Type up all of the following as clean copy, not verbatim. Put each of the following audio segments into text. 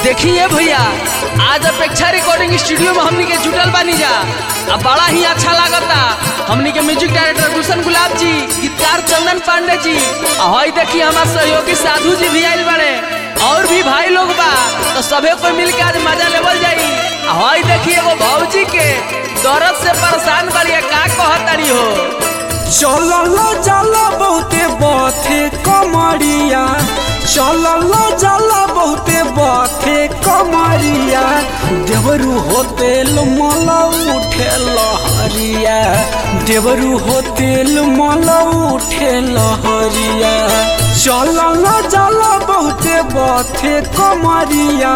देखिए भैया, आज अपेक्षा रिकॉर्डिंग स्टूडियो में हमनी के जुटल बानी जा। अब बड़ा ही अच्छा लागता। हमनी के म्यूजिक डायरेक्टर गुलशन गुलाब जी, गीतकार चंदन पांडे जी, हई देखिए हमारे सहयोगी साधु जी भी आयल बड़े, और भी भाई लोग बा। तो सभे कोई मिल के आज मजा लेवल जाई। हई देखिए वो भौजी के दर्द से परेशान बड़िया, का कहतारी हो। चललो जाला बहुते बाथे कमरिया, चललो जाला बहुते बाथे कमरिया, देवरू होतेल मला उठे लहरिया, देवरू होतेल मला उठे लहरिया। चललो जाला बहुते बाथे कमरिया,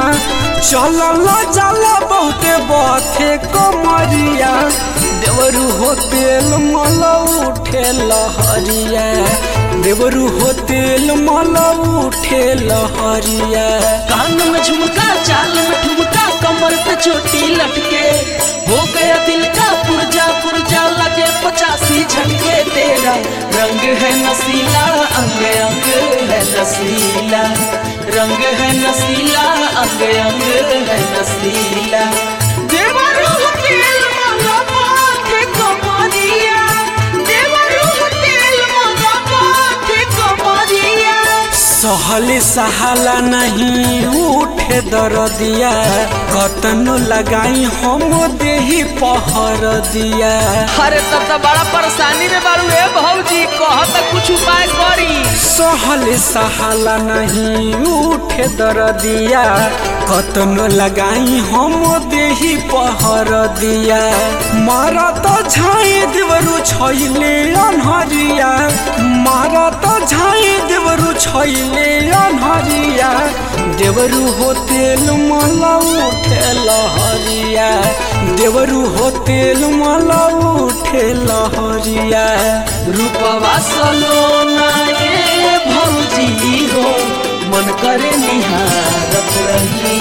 चललो जाला बहुते बाथे कमरिया, देवरू होतेल मला उठे लहरिया, देवरू होतेल मला उठे लहरिया। कान में झुमका, चाल में ठुमका, कमर पे चोटी लटके, हो गया दिल का पुर्जा पुर्जा, लगे 85 झटके। तेरा रंग है नसीला, अंग अंग है नसीला, रंग है नसीला, अंग अंग है नसीला। देवरू होतेल मला माथे कमरिया, देवरू होतेल मला माथे कमरिया। सहल सहाला नहीं उठे दरदिया, कतनो लगाई हम देही पहर दिया। अरे तब तो बड़ा परेशानी में बारू है भौजी, कहत कुछ उपाय करी। सहल सहाला नहीं उठे दरदिया, कतनो लगाई हम देही पहर दिया। मारा तो झाई देवरू छैले अनहरिया, मारा तो झाई देवरू छैले अनहरिया, देवरू होतेल मला उठे लहरिया, देवरू होतेल मला उठे लहरिया। रूपवा सलोना ये भौजी हो, मन करे निहारत रही।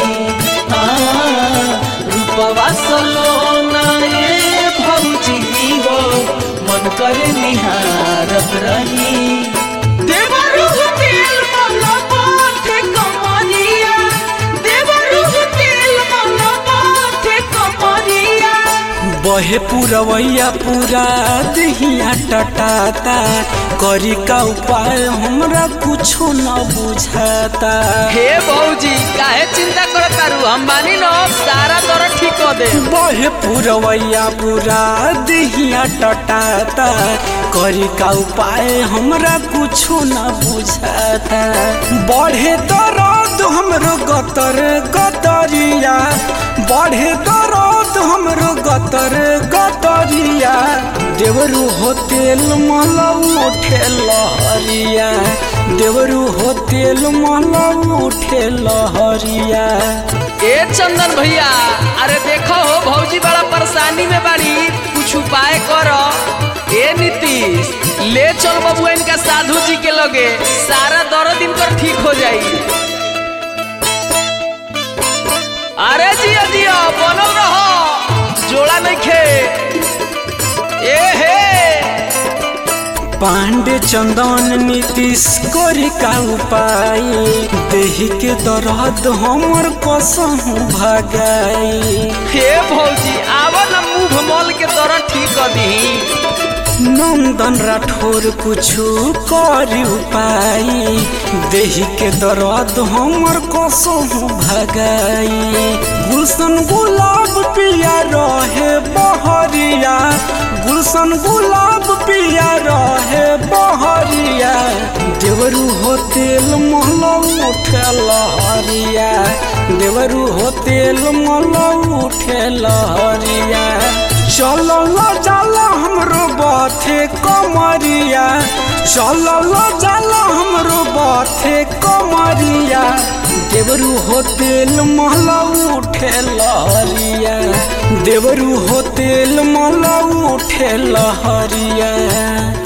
रूपवा सलोना ये भौजी हो, मन करे निहारत रही। देवरू होतेल मला माथे कमरिया, देवरू होतेल मला माथे कमरिया। बहे पुरवैया पूरा दहिया टटाता, करी का उपाय हमरा कुछो न बुझाता। हे भौजी काहे चिंता करत तारू, हम बानी न, सारा दर्द ठीक कर दे। बहे पुरवैया पूरा दहिया टटाता, करी का उपाय हमरा कुछो न बुझाता। बढ़े दर्द हमरो गतर गतरिया, बढ़े दर्द हमरो गतर गतरिया, देवरू होतेल मला उठे लहरिया, देवरू होतेल मला उठे लहरिया। ए चंदन भैया, अरे देखो हो भौजी बड़ा परेशानी में बाड़ी, कुछ उपाय करो। ए नीतीश, ले चल बबुआ इनका साधु जी के लगे, सारा दर्द इनकर ठीक हो जाई। अरे जिया जिया बनल रहो, जोड़ा नहीं खे। ए हे पांडे चंदन नीतीश कोरी का उपाय, देही के दर्द हमर कसहु भगाई। हे भौजी आवा न मुंह मोल के दर्द ठीक कर दी। नंदन राठौर कुछु करी उपाय, देही के दर्द हमर कसहु भगाई। गुलशन गुलाब पिया रहे बहरिया, गुलशन गुलाब पिया रहे बहरिया, देवरू होतेल मला उठे लहरिया, देवरू होतेल मला उठे लहरिया। चललो जाला हमरो बाथे कमरिया, चललो जाला हमरो बाथे कमरिया, देवरू होतेल मला उठे लहरिया, देवरू होतेल मला उठे लहरिया।